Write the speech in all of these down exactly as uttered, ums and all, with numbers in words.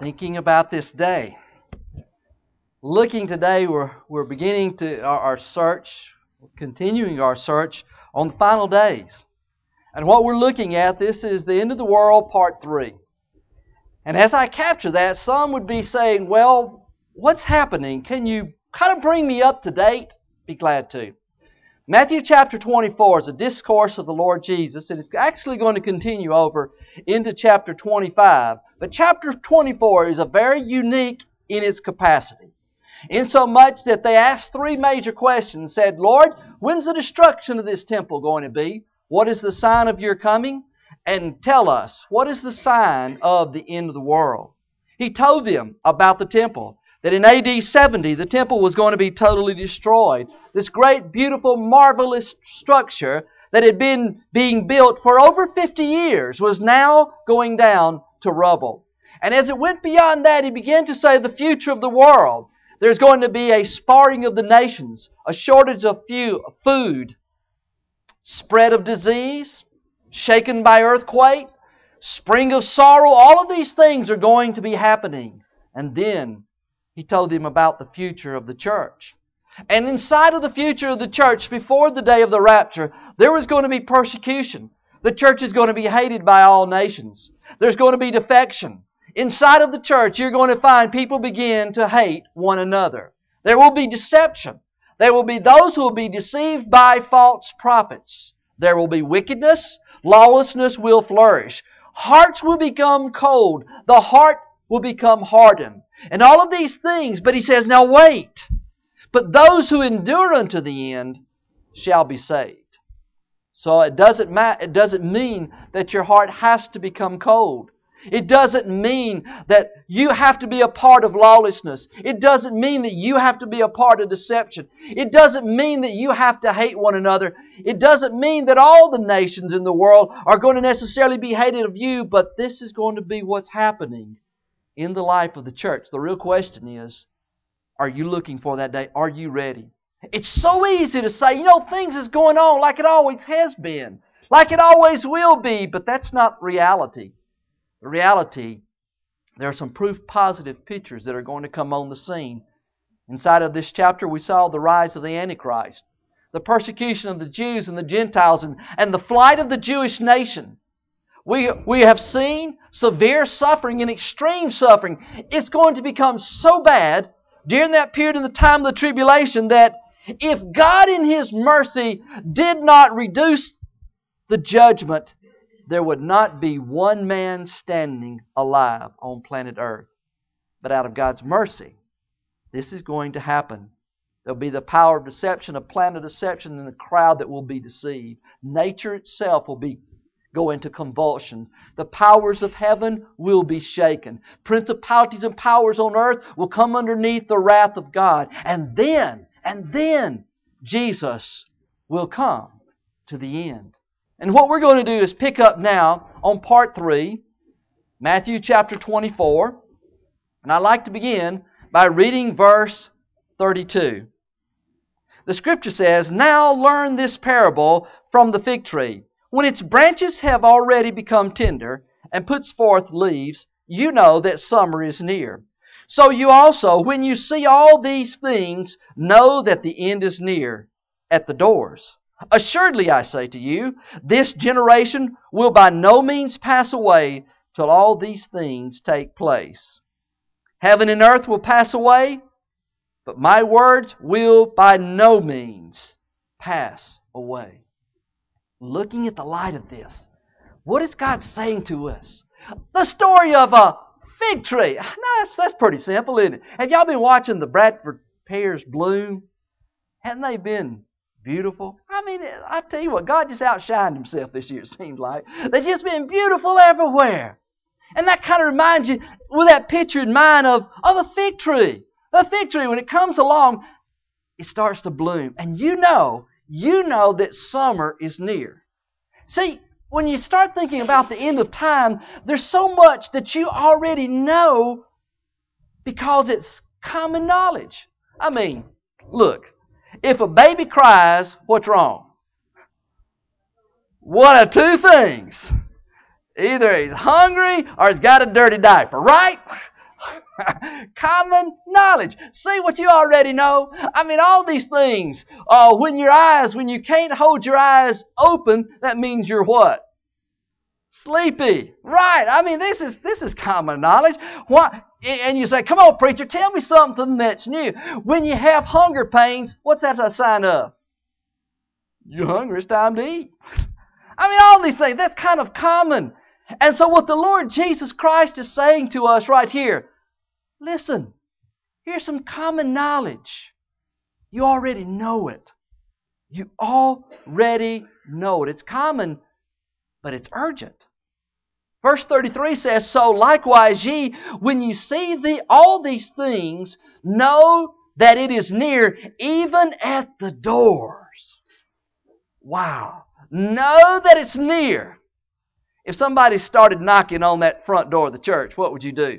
Thinking about this day. Looking today, we're, we're beginning to our, our search, continuing our search on the final days. And what we're looking at, this is the end of the world, part three. And as I capture that, some would be saying, well, what's happening? Can you kind of bring me up to date? Be glad to. Matthew chapter twenty-four is a discourse of the Lord Jesus. It is actually going to continue over into chapter twenty-five. But chapter twenty-four is a very unique in its capacity. Insomuch that they asked three major questions. Said, Lord, when's the destruction of this temple going to be? What is the sign of your coming? And tell us, what is the sign of the end of the world? He told them about the temple. That in A D seventy, the temple was going to be totally destroyed. This great, beautiful, marvelous structure that had been being built for over fifty years was now going down to rubble. And as it went beyond that, He began to say the future of the world. There's going to be a sparring of the nations, a shortage of food, spread of disease, shaken by earthquake, spring of sorrow. All of these things are going to be happening. And then He told them about the future of the church. And inside of the future of the church, before the day of the rapture, there was going to be persecution. The church is going to be hated by all nations. There's going to be defection. Inside of the church, you're going to find people begin to hate one another. There will be deception. There will be those who will be deceived by false prophets. There will be wickedness. Lawlessness will flourish. Hearts will become cold. The heart will become hardened. And all of these things, but He says, now wait. But those who endure unto the end shall be saved. So it doesn't ma- it doesn't mean that your heart has to become cold. It doesn't mean that you have to be a part of lawlessness. It doesn't mean that you have to be a part of deception. It doesn't mean that you have to hate one another. It doesn't mean that all the nations in the world are going to necessarily be hated of you, but this is going to be what's happening in the life of the church. The real question is, are you looking for that day? Are you ready? It's so easy to say, you know, things is going on like it always has been, like it always will be, but that's not reality. The reality, there are some proof positive pictures that are going to come on the scene. Inside of this chapter, we saw the rise of the Antichrist, the persecution of the Jews and the Gentiles, and, and the flight of the Jewish nation. We, we have seen severe suffering and extreme suffering. It's going to become so bad during that period in the time of the tribulation that if God in His mercy did not reduce the judgment, there would not be one man standing alive on planet Earth. But out of God's mercy, this is going to happen. There'll be the power of deception, a plan of deception, and the crowd that will be deceived. Nature itself will be go into convulsion. The powers of heaven will be shaken. Principalities and powers on earth will come underneath the wrath of God. And then, and then, Jesus will come to the end. And what we're going to do is pick up now on part three, Matthew chapter twenty-four. And I'd like to begin by reading verse thirty-two. The Scripture says, "Now learn this parable from the fig tree. When its branches have already become tender and puts forth leaves, you know that summer is near. So you also, when you see all these things, know that the end is near at the doors. Assuredly, I say to you, this generation will by no means pass away till all these things take place. Heaven and earth will pass away, but my words will by no means pass away." Looking at the light of this, what is God saying to us? The story of a fig tree. No, that's, that's pretty simple, isn't it? Have y'all been watching the Bradford pears bloom? Haven't they been beautiful? I mean, I tell you what, God just outshined Himself this year, it seems like. They've just been beautiful everywhere. And that kind of reminds you, with that picture in mind, of, of a fig tree. A fig tree, when it comes along, it starts to bloom. And you know, you know that summer is near. See, when you start thinking about the end of time, there's so much that you already know because it's common knowledge. I mean, look, if a baby cries, what's wrong? One of two things. Either he's hungry or he's got a dirty diaper, right? Common knowledge. See what you already know. I mean, all these things. Uh, when your eyes, when you can't hold your eyes open, that means you're what? Sleepy. Right. I mean, this is this is common knowledge. What? And you say, come on, preacher, tell me something that's new. When you have hunger pains, what's that a sign of? You're hungry, it's time to eat. I mean, all these things, that's kind of common. And so what the Lord Jesus Christ is saying to us right here, listen, here's some common knowledge. You already know it. You already know it. It's common, but it's urgent. Verse thirty-three says, so likewise ye, when you see the, all these things, know that it is near, even at the doors. Wow. Know that it's near. If somebody started knocking on that front door of the church, what would you do?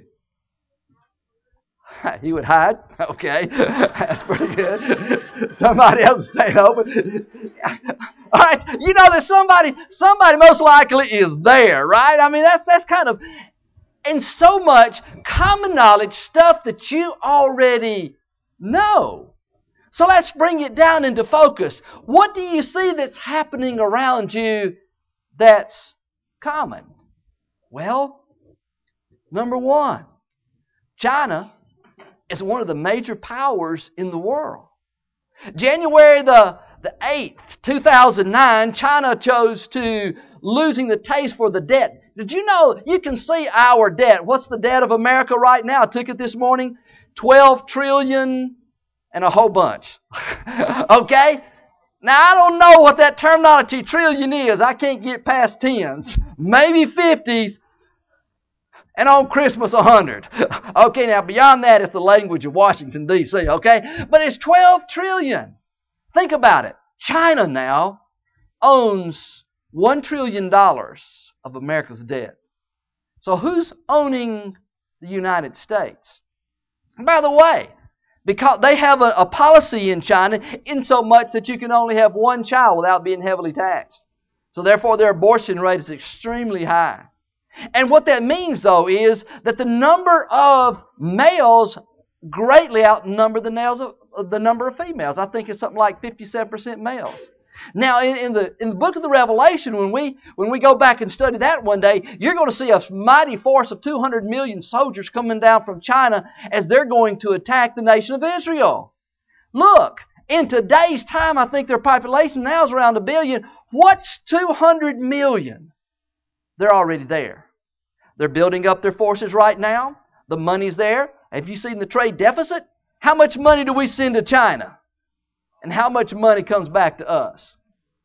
You would hide? Okay. That's pretty good. Somebody else is staying open. All right. You know that somebody, somebody most likely is there, right? I mean, that's, that's kind of, and so much common knowledge, stuff that you already know. So let's bring it down into focus. What do you see that's happening around you that's common? Well, number one, China is one of the major powers in the world. January the, the eighth, two thousand nine, China chose to losing the taste for the debt. Did you know you can see our debt? What's the debt of America right now? I took it this morning. twelve trillion and a whole bunch. Okay? Now, I don't know what that terminology trillion is. I can't get past tens. Maybe fifties. And on Christmas, a hundred. Okay, now beyond that, it's the language of Washington, D C, okay? But it's twelve trillion. Think about it. China now owns one trillion dollars of America's debt. So who's owning the United States? And by the way, because they have a, a policy in China in so much that you can only have one child without being heavily taxed. So therefore their abortion rate is extremely high. And what that means, though, is that the number of males greatly outnumber the, nails of, the number of females. I think it's something like fifty-seven percent males. Now, in, in the in the book of the Revelation, when we when we go back and study that one day, you're going to see a mighty force of two hundred million soldiers coming down from China as they're going to attack the nation of Israel. Look, in today's time, I think their population now is around a billion. What's two hundred million? They're already there. They're building up their forces right now. The money's there. Have you seen the trade deficit? How much money do we send to China? And how much money comes back to us?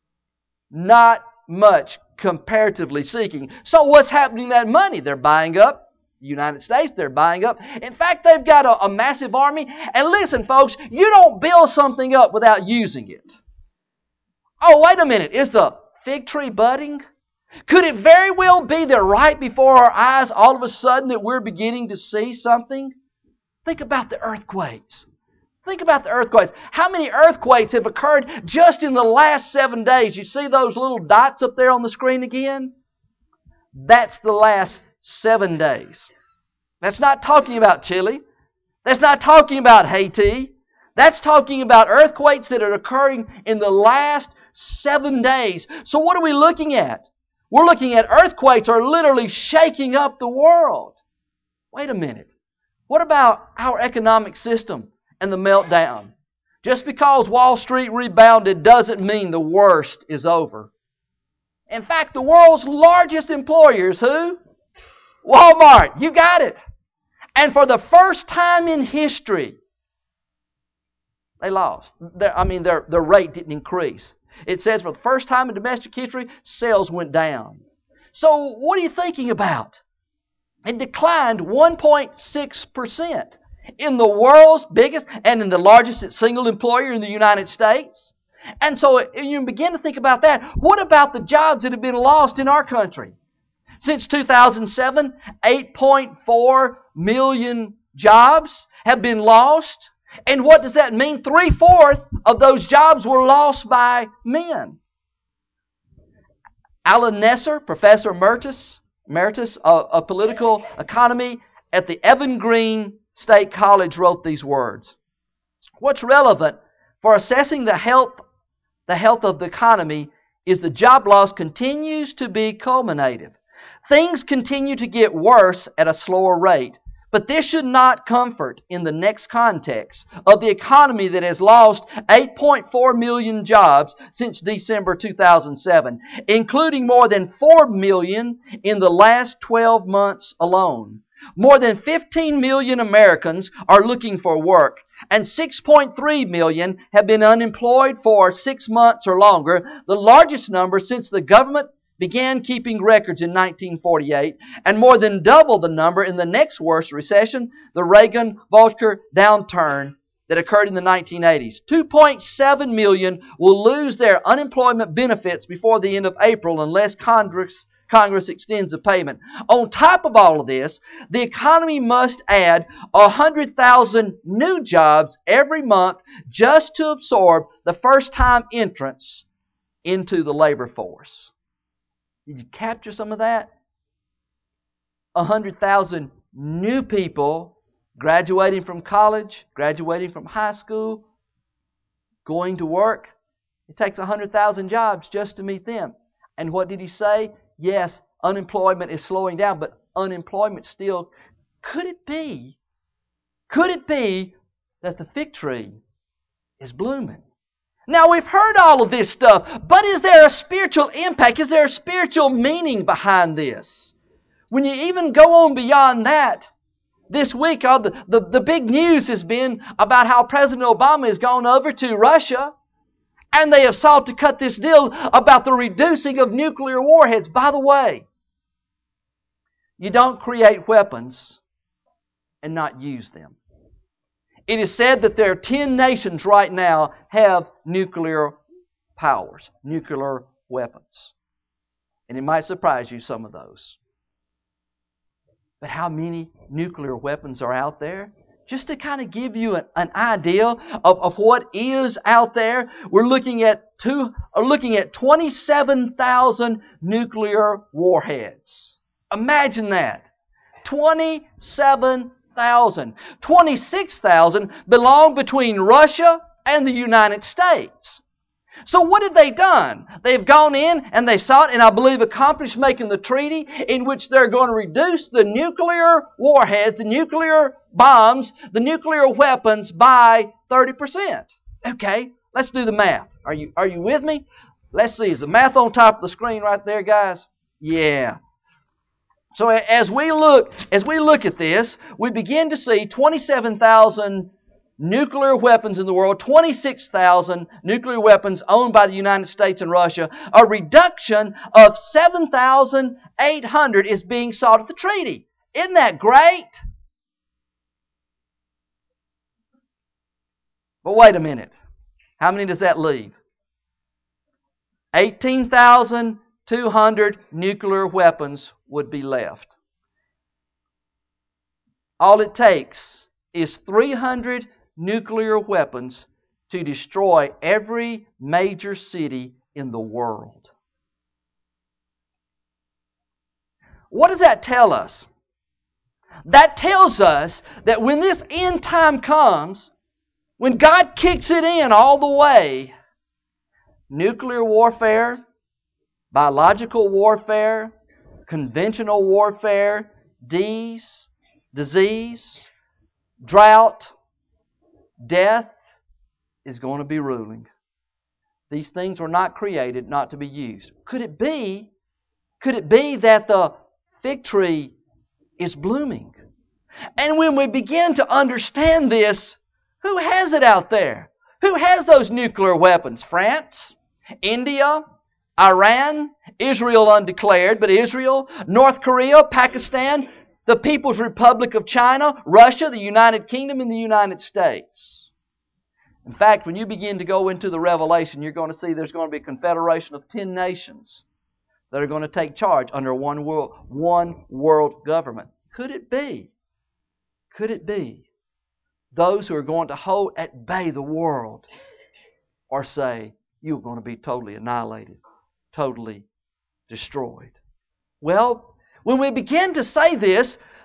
Not much, comparatively speaking. So what's happening to that money? They're buying up the United States. They're buying up. In fact, they've got a, a massive army. And listen, folks, you don't build something up without using it. Oh, wait a minute. Is the fig tree budding? Could it very well be that right before our eyes, all of a sudden, that we're beginning to see something? Think about the earthquakes. Think about the earthquakes. How many earthquakes have occurred just in the last seven days? You see those little dots up there on the screen again? That's the last seven days. That's not talking about Chile. That's not talking about Haiti. That's talking about earthquakes that are occurring in the last seven days. So what are we looking at? We're looking at earthquakes are literally shaking up the world. Wait a minute. What about our economic system and the meltdown? Just because Wall Street rebounded doesn't mean the worst is over. In fact, the world's largest employer is who? Walmart. You got it. And for the first time in history, they lost. Their, I mean, their, their rate didn't increase. It says for the first time in domestic history, sales went down. So what are you thinking about? It declined one point six percent in the world's biggest and in the largest single employer in the United States. And so you begin to think about that. What about the jobs that have been lost in our country? Since two thousand seven, eight point four million jobs have been lost. And what does that mean? Three-fourths of those jobs were lost by men. Alan Nesser, Professor Emeritus, Emeritus of, of Political Economy at the Evan Green State College wrote these words. What's relevant for assessing the health, the health of the economy is the job loss continues to be culminative. Things continue to get worse at a slower rate, but this should not comfort in the next context of the economy that has lost eight point four million jobs since December two thousand seven, including more than four million in the last twelve months alone. More than fifteen million Americans are looking for work, and six point three million have been unemployed for six months or longer, the largest number since the government began keeping records in nineteen forty-eight, and more than double the number in the next worst recession, the Reagan-Volcker downturn that occurred in the nineteen eighties. two point seven million will lose their unemployment benefits before the end of April unless Congress Congress extends the payment. On top of all of this, the economy must add one hundred thousand new jobs every month just to absorb the first-time entrants into the labor force. Did you capture some of that? one hundred thousand new people graduating from college, graduating from high school, going to work. It takes one hundred thousand jobs just to meet them. And what did he say? Yes, unemployment is slowing down, but unemployment still. Could it be, could it be that the fig tree is blooming? Now, we've heard all of this stuff, but is there a spiritual impact? Is there a spiritual meaning behind this? When you even go on beyond that, this week all the, the, the big news has been about how President Obama has gone over to Russia, and they have sought to cut this deal about the reducing of nuclear warheads. By the way, you don't create weapons and not use them. It is said that there are ten nations right now have nuclear powers, nuclear weapons. And it might surprise you, some of those. But how many nuclear weapons are out there? Just to kind of give you an, an idea of, of what is out there, we're looking at two, or looking at twenty-seven thousand nuclear warheads. Imagine that. twenty-seven thousand. twenty-six thousand belong between Russia and the United States. So what have they done? They've gone in and they sought, and I believe accomplished, making the treaty in which they're going to reduce the nuclear warheads, the nuclear bombs, the nuclear weapons by thirty percent. Okay, let's do the math. Are you, are you with me? Let's see. Is the math on top of the screen right there, guys? Yeah. So as we look, as we look at this, we begin to see twenty-seven thousand nuclear weapons in the world, twenty-six thousand nuclear weapons owned by the United States and Russia. A reduction of seven thousand eight hundred is being sought at the treaty. Isn't that great? But wait a minute. How many does that leave? eighteen thousand two hundred nuclear weapons would be left. All it takes is three hundred nuclear weapons to destroy every major city in the world. What does that tell us? That tells us that when this end time comes, when God kicks it in all the way, nuclear warfare, biological warfare, conventional warfare, disease, disease, drought, death is going to be ruling. These things were not created not to be used. Could it be, could it be that the fig tree is blooming? And when we begin to understand this, who has it out there? Who has those nuclear weapons? France? India? Iran? Israel undeclared, but Israel? North Korea? Pakistan? The People's Republic of China, Russia, the United Kingdom, and the United States. In fact, when you begin to go into the Revelation, you're going to see there's going to be a confederation of ten nations that are going to take charge under one world, one world government. Could it be? Could it be those who are going to hold at bay the world or say, you're going to be totally annihilated, totally destroyed? Well, when we begin to say this,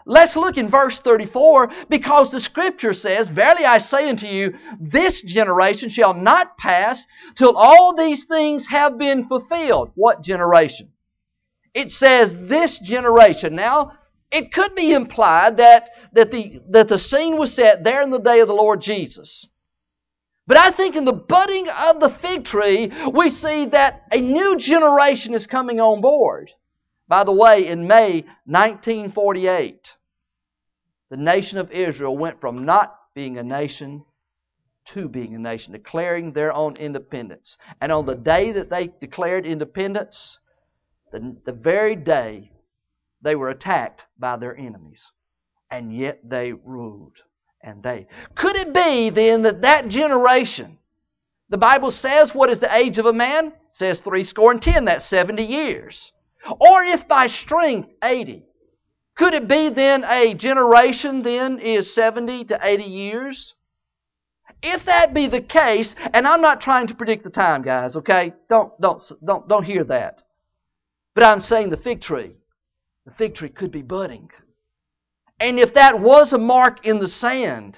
let's look in verse thirty-four, because the Scripture says, Verily I say unto you, this generation shall not pass till all these things have been fulfilled. What generation? It says this generation. Now, it could be implied that, that, the, that the scene was set there in the day of the Lord Jesus. But I think in the budding of the fig tree, we see that a new generation is coming on board. By the way, in May nineteen forty-eight, the nation of Israel went from not being a nation to being a nation, declaring their own independence. And on the day that they declared independence, the, the very day they were attacked by their enemies. And yet they ruled. And they. Could it be then that that generation, the Bible says, what is the age of a man? It says three score and ten, that's seventy years. Or if by strength, eighty. Could it be then a generation then is seventy to eighty years? If that be the case, and I'm not trying to predict the time, guys, okay? Don't, don't, don't, don't hear that. But I'm saying the fig tree, the fig tree could be budding. And if that was a mark in the sand,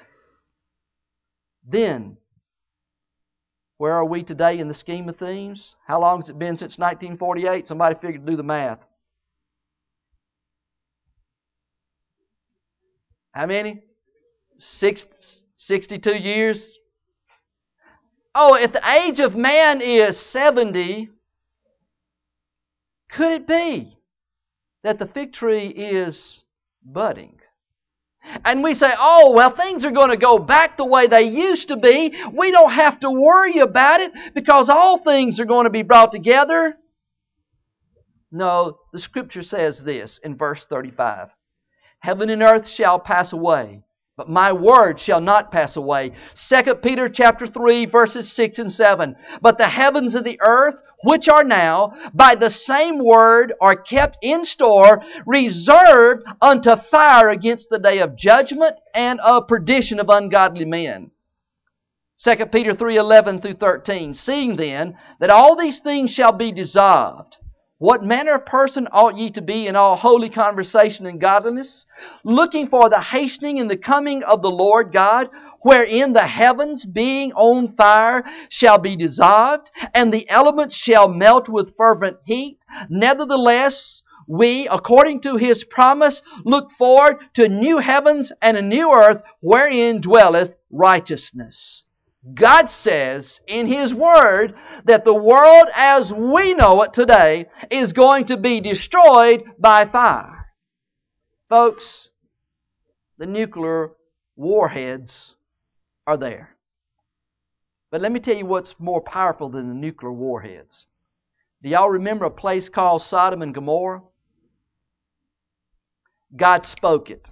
then where are we today in the scheme of things? How long has it been since nineteen forty-eight? Somebody figured to do the math. How many? Six, sixty-two years? Oh, if the age of man is seventy, could it be that the fig tree is budding? And we say, oh, well, things are going to go back the way they used to be. We don't have to worry about it because all things are going to be brought together. No, the Scripture says this in verse thirty-five. Heaven and earth shall pass away, but my word shall not pass away. Second Peter chapter three, verses six and seven. But the heavens of the earth, which are now, by the same word are kept in store, reserved unto fire against the day of judgment and of perdition of ungodly men. Second Peter three, eleven through thirteen. Seeing then that all these things shall be dissolved, what manner of person ought ye to be in all holy conversation and godliness, looking for the hastening and the coming of the Lord God, wherein the heavens, being on fire, shall be dissolved, and the elements shall melt with fervent heat? Nevertheless, we, according to His promise, look forward to new heavens and a new earth, wherein dwelleth righteousness. God says in His Word that the world as we know it today is going to be destroyed by fire. Folks, the nuclear warheads are there. But let me tell you what's more powerful than the nuclear warheads. Do y'all remember a place called Sodom and Gomorrah? God spoke it.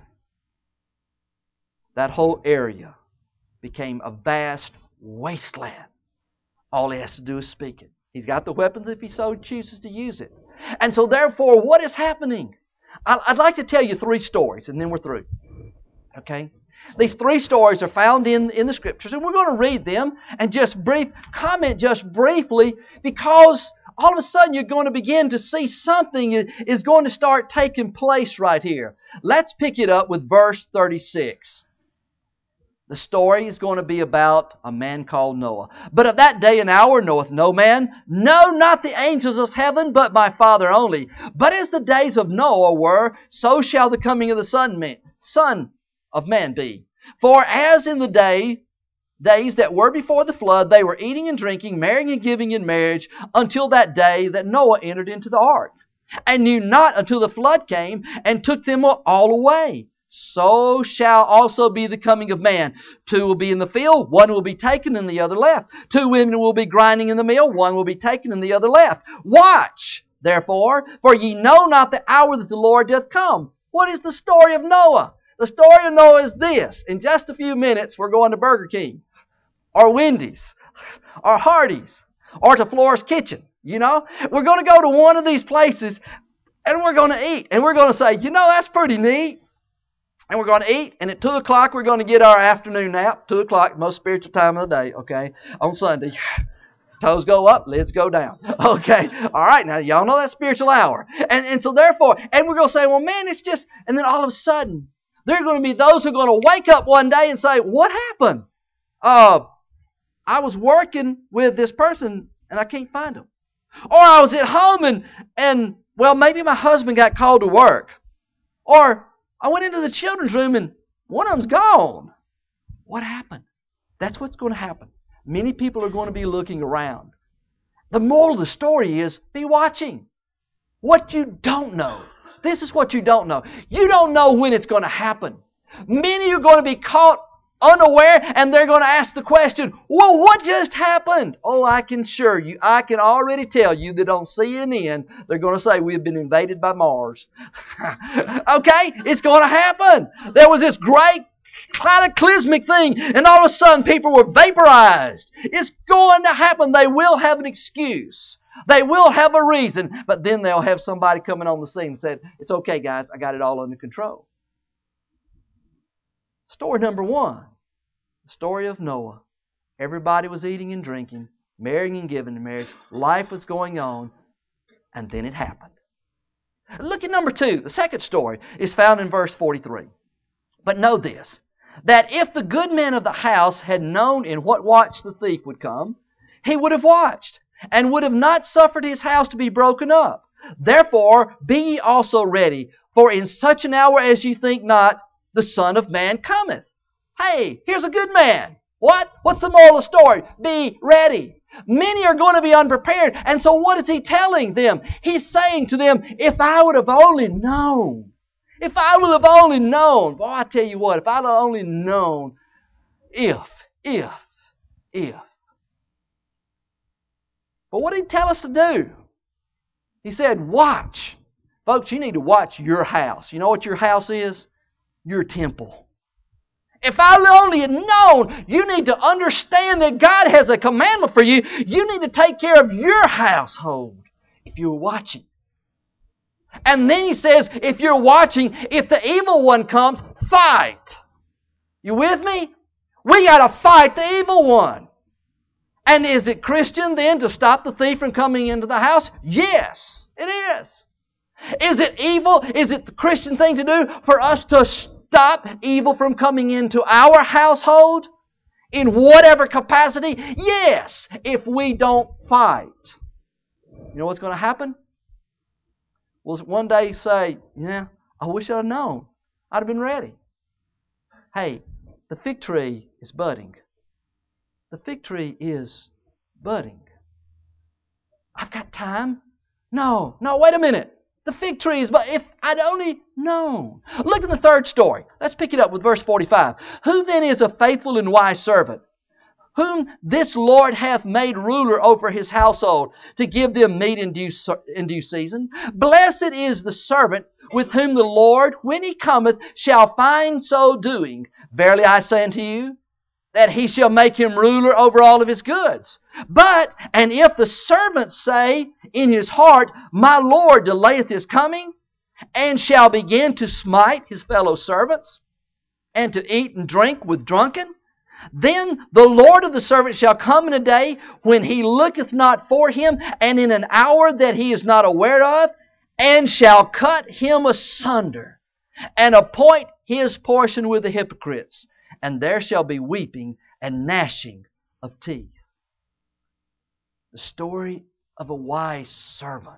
That whole area became a vast wasteland. All He has to do is speak it. He's got the weapons if He so chooses to use it. And so therefore, what is happening? I'd like to tell you three stories and then we're through. Okay? These three stories are found in, in the Scriptures, and we're going to read them and just brief comment just briefly, because all of a sudden you're going to begin to see something is going to start taking place right here. Let's pick it up with verse thirty-six. The story is going to be about a man called Noah. But of that day and hour knoweth no man, no, not the angels of heaven, but my Father only. But as the days of Noah were, so shall the coming of the Son, man, son of Man be. For as in the day, days that were before the flood, they were eating and drinking, marrying and giving in marriage, until that day that Noah entered into the ark, and knew not until the flood came, and took them all away. So shall also be the coming of man. Two will be in the field, one will be taken and the other left. Two women will be grinding in the mill, one will be taken and the other left. Watch, therefore, for ye know not the hour that the Lord doth come. What is the story of Noah? The story of Noah is this. In just a few minutes, we're going to Burger King, or Wendy's, or Hardee's, or to Flora's Kitchen. You know, we're going to go to one of these places, and we're going to eat. And we're going to say, you know, that's pretty neat. And we're going to eat, and at two o'clock we're going to get our afternoon nap. two o'clock, most spiritual time of the day, okay, on Sunday. Toes go up, lids go down. Okay, all right, now y'all know that spiritual hour. And, and so therefore, and we're going to say, well, man, it's just, and then all of a sudden, there are going to be those who are going to wake up one day and say, what happened? Uh, I was working with this person and I can't find them. Or I was at home and, and, well, maybe my husband got called to work. Or I went into the children's room and one of them's gone. What happened? That's what's going to happen. Many people are going to be looking around. The moral of the story is, be watching. What you don't know. This is what you don't know. You don't know when it's going to happen. Many are going to be caught unaware, and they're going to ask the question, well, what just happened? Oh, I can assure you, I can already tell you that on C N N, they're going to say we've been invaded by Mars. Okay? It's going to happen. There was this great cataclysmic thing, and all of a sudden people were vaporized. It's going to happen. They will have an excuse. They will have a reason, but then they'll have somebody coming on the scene and said, it's okay, guys, I got it all under control. Story number one, the story of Noah. Everybody was eating and drinking, marrying and giving in marriage. Life was going on, and then it happened. Look at number two. The second story is found in verse forty-three. But know this, that if the good man of the house had known in what watch the thief would come, he would have watched, and would have not suffered his house to be broken up. Therefore be ye also ready, for in such an hour as ye think not, the Son of Man cometh. Hey, here's a good man. What? What's the moral of the story? Be ready. Many are going to be unprepared. And so what is he telling them? He's saying to them, if I would have only known, if I would have only known, boy, I tell you what, if I'd have only known, if, if, if. But what did he tell us to do? He said, watch. Folks, you need to watch your house. You know what your house is? Your temple. If I only had known, you need to understand that God has a commandment for you. You need to take care of your household if you're watching. And then he says, if you're watching, if the evil one comes, fight. You with me? We got to fight the evil one. And is it Christian then to stop the thief from coming into the house? Yes, it is. Is it evil? Is it the Christian thing to do for us to stop evil from coming into our household in whatever capacity? Yes, if we don't fight. You know what's going to happen? We'll one day say, yeah, I wish I'd have known. I'd have been ready. Hey, the fig tree is budding. The fig tree is budding. I've got time. No, no, wait a minute. The fig tree is, but if I'd only known. Look at the third story. Let's pick it up with verse forty-five. Who then is a faithful and wise servant, whom this Lord hath made ruler over his household, to give them meat in due, in due season? Blessed is the servant with whom the Lord, when he cometh, shall find so doing. Verily I say unto you, that he shall make him ruler over all of his goods. But, and if the servant say in his heart, my Lord delayeth his coming, and shall begin to smite his fellow servants, and to eat and drink with drunken, then the Lord of the servant shall come in a day when he looketh not for him, and in an hour that he is not aware of, and shall cut him asunder, and appoint his portion with the hypocrites. And there shall be weeping and gnashing of teeth. The story of a wise servant.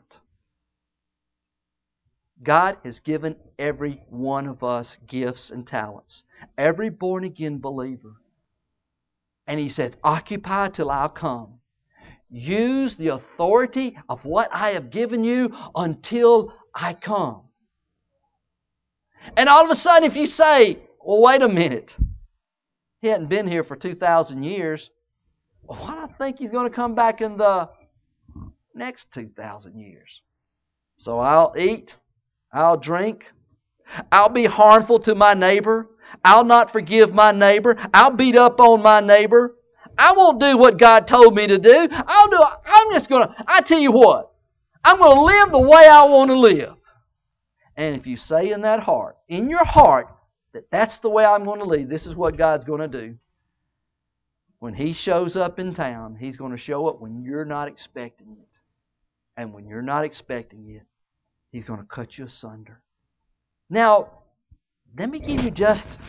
God has given every one of us gifts and talents. Every born-again believer. And He says, occupy till I'll come. Use the authority of what I have given you until I come. And all of a sudden, if you say, well, wait a minute. He hadn't been here for two thousand years. Well, why do I think He's going to come back in the next two thousand years? So I'll eat, I'll drink, I'll be harmful to my neighbor, I'll not forgive my neighbor, I'll beat up on my neighbor, I won't do what God told me to do. I'll do. I'm just going to, I tell you what, I'm going to live the way I want to live. And if you say in that heart, in your heart, that that's the way I'm going to live, this is what God's going to do, When He shows up in town, He's going to show up when you're not expecting it. And when you're not expecting it, He's going to cut you asunder. Now, let me give you just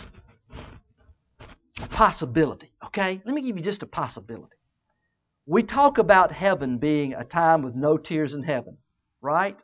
a possibility, okay? Let me give you just a possibility. We talk about heaven being a time with no tears in heaven, right?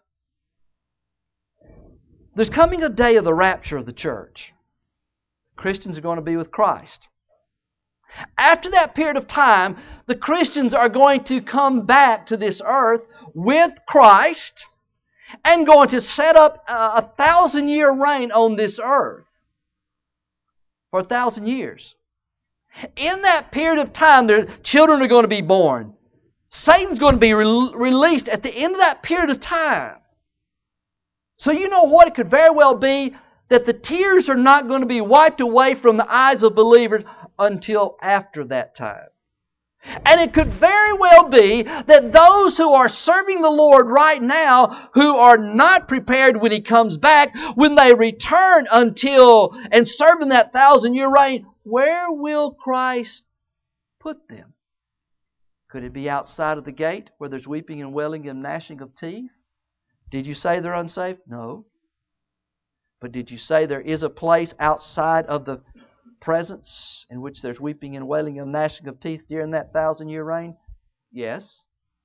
There's coming a day of the rapture of the church. Christians are going to be with Christ. After that period of time, the Christians are going to come back to this earth with Christ and going to set up a, a thousand year reign on this earth for a thousand years. In that period of time, their children are going to be born. Satan's going to be re- released at the end of that period of time. So you know what? It could very well be that the tears are not going to be wiped away from the eyes of believers until after that time. And it could very well be that those who are serving the Lord right now, who are not prepared when He comes back, when they return until and serve in that thousand year reign, where will Christ put them? Could it be outside of the gate where there's weeping and wailing and gnashing of teeth? Did you say they're unsaved? No. But did you say there is a place outside of the presence in which there's weeping and wailing and gnashing of teeth during that thousand year reign? Yes.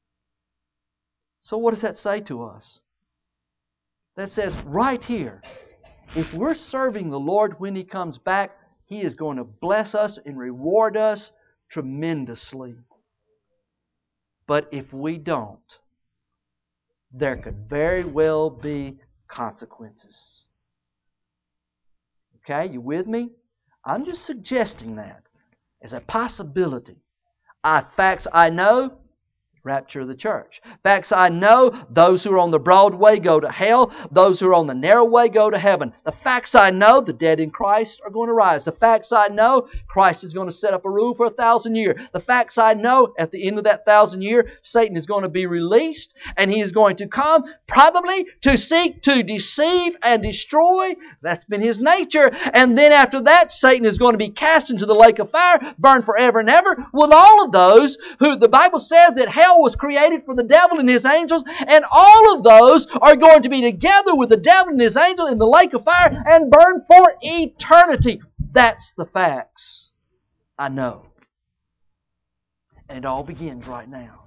So what does that say to us? That says right here, if we're serving the Lord when He comes back, He is going to bless us and reward us tremendously. But if we don't, there could very well be consequences. Okay, you with me? I'm just suggesting that as a possibility. I, facts I know, rapture of the church. Facts I know, those who are on the broad way go to hell. Those who are on the narrow way go to heaven. The facts I know, the dead in Christ are going to rise. The facts I know, Christ is going to set up a rule for a thousand years. The facts I know, at the end of that thousand year, Satan is going to be released, and he is going to come probably to seek to deceive and destroy. That's been his nature. And then after that, Satan is going to be cast into the lake of fire, burned forever and ever, with all of those who the Bible says that hell was created for the devil and his angels, and all of those are going to be together with the devil and his angels in the lake of fire and burn for eternity. That's the facts I know. And it all begins right now.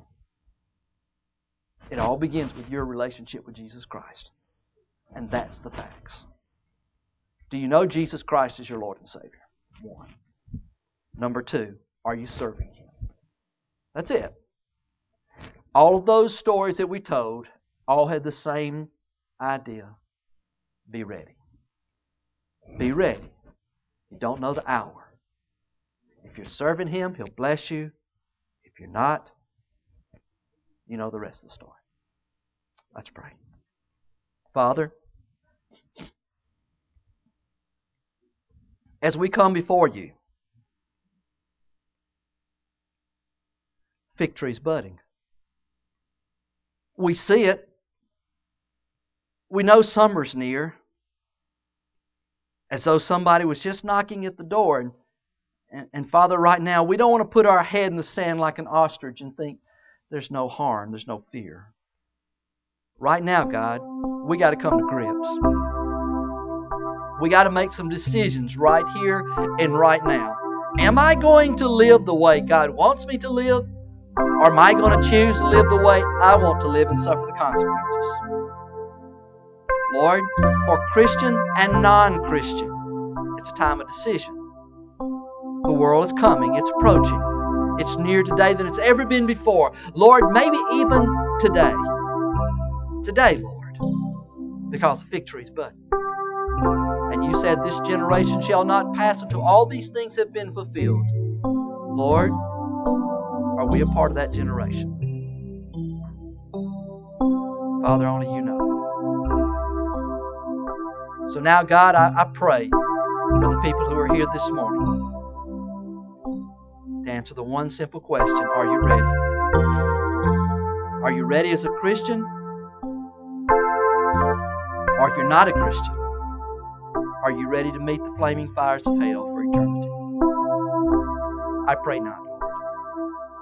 It all begins with your relationship with Jesus Christ. And that's the facts. Do you know Jesus Christ is your Lord and Savior? One. Number two, are you serving Him? That's it. All of those stories that we told all had the same idea. Be ready. Be ready. You don't know the hour. If you're serving Him, He'll bless you. If you're not, you know the rest of the story. Let's pray. Father, as we come before You, fig tree's budding. We see it. We know summer's near. As though somebody was just knocking at the door. And, and, and Father, right now, we don't want to put our head in the sand like an ostrich and think there's no harm, there's no fear. Right now, God, we got to come to grips. We got to make some decisions right here and right now. Am I going to live the way God wants me to live? Or am I going to choose to live the way I want to live and suffer the consequences? Lord, for Christian and non-Christian, it's a time of decision. The world is coming. It's approaching. It's nearer today than it's ever been before. Lord, maybe even today. Today, Lord, because the fig tree's budding. And You said this generation shall not pass until all these things have been fulfilled. Lord, are we a part of that generation? Father, only You know. So now, God, I, I pray for the people who are here this morning to answer the one simple question, are you ready? Are you ready as a Christian? Or if you're not a Christian, are you ready to meet the flaming fires of hell for eternity? I pray not, Lord.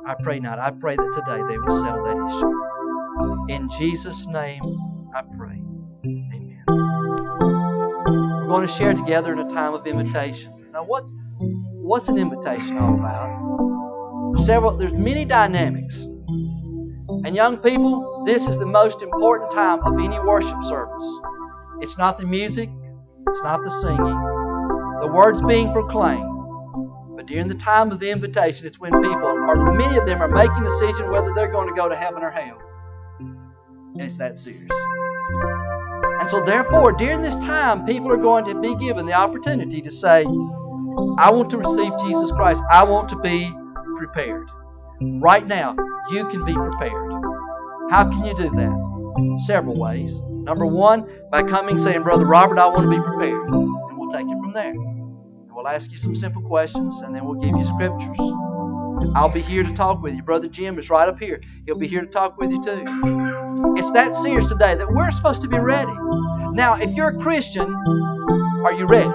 I pray not. I pray that today they will settle that issue. In Jesus' name, I pray. Amen. We're going to share together in a time of invitation. Now, what's what's an invitation all about? Several. There's many dynamics. And young people, this is the most important time of any worship service. It's not the music. It's not the singing. The words being proclaimed. But during the time of the invitation, it's when people, or many of them, are making a decision whether they're going to go to heaven or hell. And it's that serious. And so therefore, during this time, people are going to be given the opportunity to say, I want to receive Jesus Christ. I want to be prepared. Right now, you can be prepared. How can you do that? Several ways. Number one, by coming saying, Brother Robert, I want to be prepared. And we'll take it from there. And we'll ask you some simple questions, and then we'll give you scriptures. I'll be here to talk with you. Brother Jim is right up here. He'll be here to talk with you too. It's that serious today that we're supposed to be ready. Now, if you're a Christian, are you ready?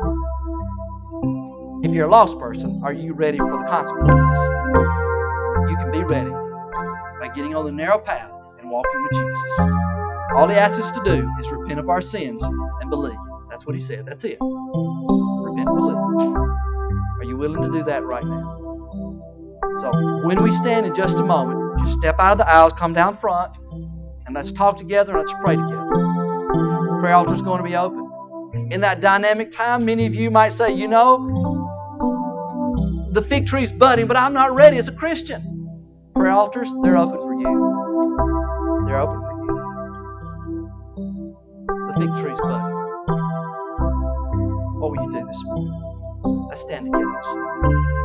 If you're a lost person, are you ready for the consequences? You can be ready by getting on the narrow path and walking with Jesus. All He asks us to do is repent of our sins and believe. That's what He said. That's it. Repent and believe. Are you willing to do that right now? So, when we stand in just a moment, just step out of the aisles, come down front, and let's talk together and let's pray together. The prayer altar is going to be open. In that dynamic time, many of you might say, you know, the fig tree is budding, but I'm not ready as a Christian. Prayer altars, they're open for you. They're open for you. The fig tree is budding. What will you do this morning? Let's stand together and sing.